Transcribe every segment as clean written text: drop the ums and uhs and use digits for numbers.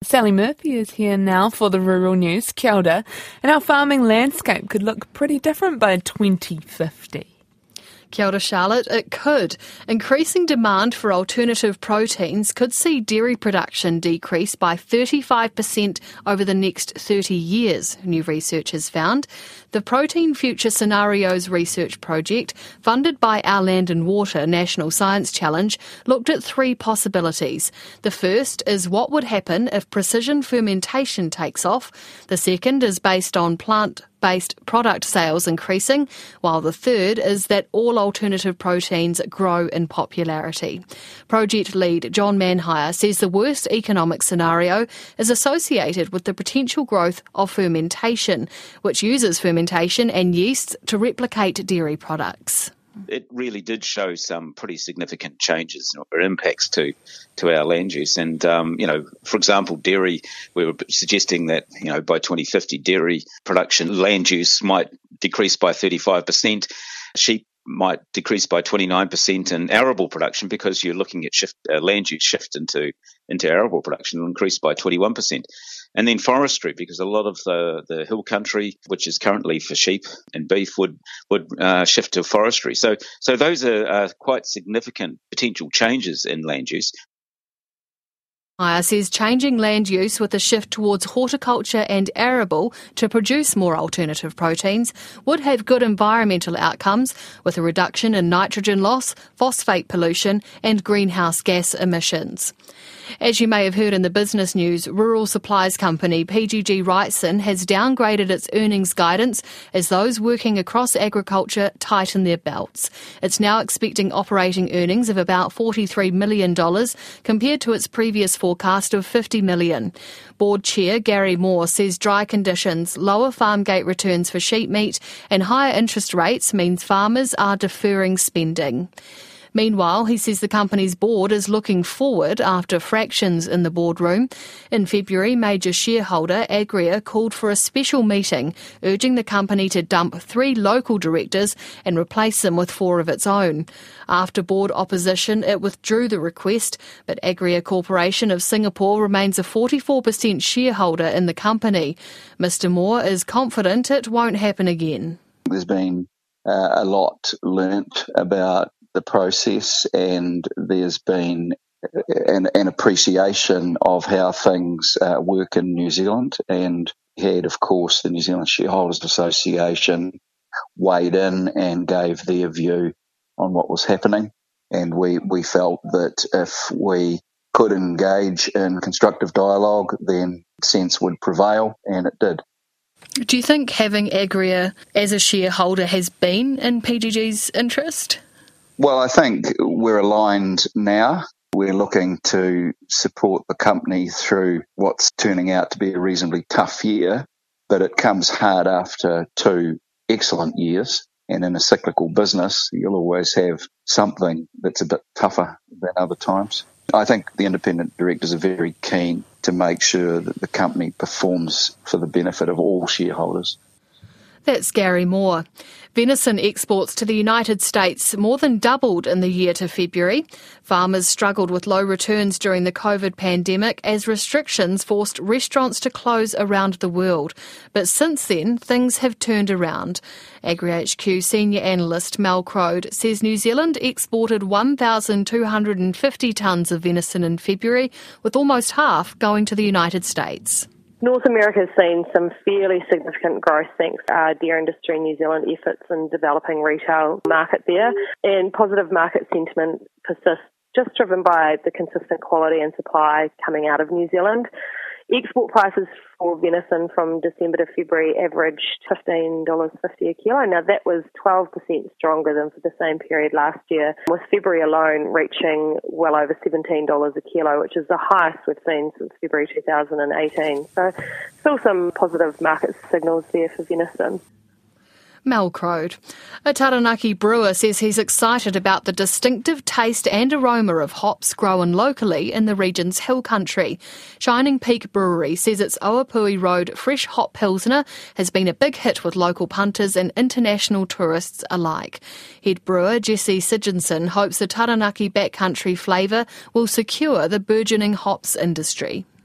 Sally Murphy is here now for the Rural News. Kia ora. And our farming landscape could look pretty different by 2050. Kia ora, Charlotte. It could. Increasing demand for alternative proteins could see dairy production decrease by 35% over the next 30 years, new research has found. The Protein Future Scenarios research project, funded by Our Land and Water National Science Challenge, looked at three possibilities. The first is what would happen if precision fermentation takes off. The second is based on plant-based product sales increasing, while the third is that all alternative proteins grow in popularity. Project lead John Manhire says the worst economic scenario is associated with the potential growth of fermentation, which uses fermentation and yeast to replicate dairy products. It really did show some pretty significant changes or impacts to our land use. And, for example, dairy, we were suggesting that, by 2050, dairy production land use might decrease by 35%. Sheep might decrease by 29%, and arable production, because you're looking at land use shift into arable production, will increase by 21%. And then forestry, because a lot of the hill country, which is currently for sheep and beef, would shift to forestry. So those are quite significant potential changes in land use. Manhire says changing land use with a shift towards horticulture and arable to produce more alternative proteins would have good environmental outcomes, with a reduction in nitrogen loss, phosphate pollution and greenhouse gas emissions. As you may have heard in the business news, rural supplies company PGG Wrightson has downgraded its earnings guidance as those working across agriculture tighten their belts. It's now expecting operating earnings of about $43 million compared to its previous forecast of $50 million. Board Chair Gary Moore says dry conditions, lower farm gate returns for sheep meat and higher interest rates means farmers are deferring spending. Meanwhile, he says the company's board is looking forward after fractions in the boardroom. In February, major shareholder Agria called for a special meeting, urging the company to dump 3 local directors and replace them with 4 of its own. After board opposition, it withdrew the request, but Agria Corporation of Singapore remains a 44% shareholder in the company. Mr. Moore is confident it won't happen again. There's been a lot learnt about the process, and there's been an appreciation of how things work in New Zealand, and had, of course, the New Zealand Shareholders Association weighed in and gave their view on what was happening, and we felt that if we could engage in constructive dialogue, then sense would prevail, and it did. Do you think having Agria as a shareholder has been in PGG's interest? Well, I think we're aligned now. We're looking to support the company through what's turning out to be a reasonably tough year, but it comes hard after 2 excellent years. And in a cyclical business, you'll always have something that's a bit tougher than other times. I think the independent directors are very keen to make sure that the company performs for the benefit of all shareholders. That's Gary Moore. Venison exports to the United States more than doubled in the year to February. Farmers struggled with low returns during the COVID pandemic as restrictions forced restaurants to close around the world. But since then, things have turned around. AgriHQ senior analyst Mel Crode says New Zealand exported 1,250 tonnes of venison in February, with almost half going to the United States. North America has seen some fairly significant growth thanks to our dairy industry in New Zealand efforts in developing retail market there, and positive market sentiment persists, just driven by the consistent quality and supply coming out of New Zealand. Export prices for venison from December to February averaged $15.50 a kilo. Now that was 12% stronger than for the same period last year, with February alone reaching well over $17 a kilo, which is the highest we've seen since February 2018. So still some positive market signals there for venison. Mel Crode. A Taranaki brewer says he's excited about the distinctive taste and aroma of hops grown locally in the region's hill country. Shining Peak Brewery says its Oapui Road fresh hop pilsner has been a big hit with local punters and international tourists alike. Head brewer Jesse Sigginson hopes the Taranaki backcountry flavour will secure the burgeoning hops industry.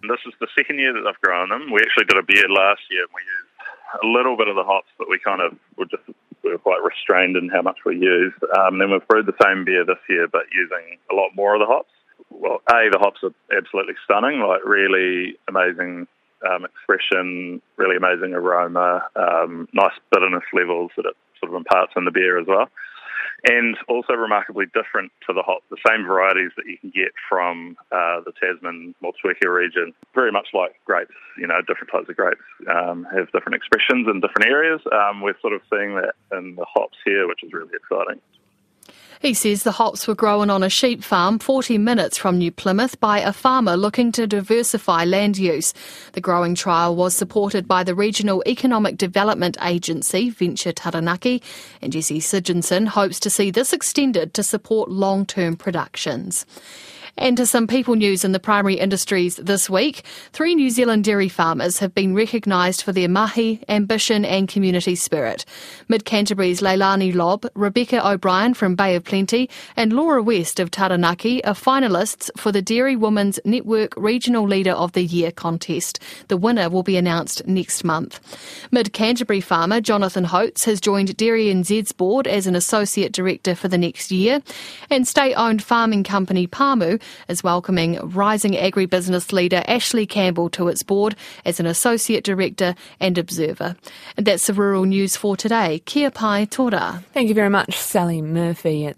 This is the second year that they've grown them. We actually did a beard last year and we used a little bit of the hops, but we were quite restrained in how much we used. Then we've brewed the same beer this year, but using a lot more of the hops. Well, the hops are absolutely stunning, like really amazing expression, really amazing aroma, nice bitterness levels that it sort of imparts in the beer as well. And also remarkably different to the hops, the same varieties that you can get from the Tasman, Motueka region. Very much like grapes, different types of grapes have different expressions in different areas. We're sort of seeing that in the hops here, which is really exciting. He says the hops were grown on a sheep farm 40 minutes from New Plymouth by a farmer looking to diversify land use. The growing trial was supported by the Regional Economic Development Agency, Venture Taranaki, and Jesse Sigurdsson hopes to see this extended to support long-term productions. And to some people news in the primary industries this week, 3 New Zealand dairy farmers have been recognised for their mahi, ambition and community spirit. Mid-Canterbury's Leilani Lobb, Rebecca O'Brien from Bay of Plenty and Laura West of Taranaki are finalists for the Dairy Women's Network Regional Leader of the Year contest. The winner will be announced next month. Mid-Canterbury farmer Jonathan Holtz has joined Dairy NZ's board as an Associate Director for the next year, and state-owned farming company Pamu is welcoming rising agribusiness leader Ashley Campbell to its board as an Associate Director and Observer. And that's the rural news for today. Kia pai tōra. Thank you very much, Sally Murphy.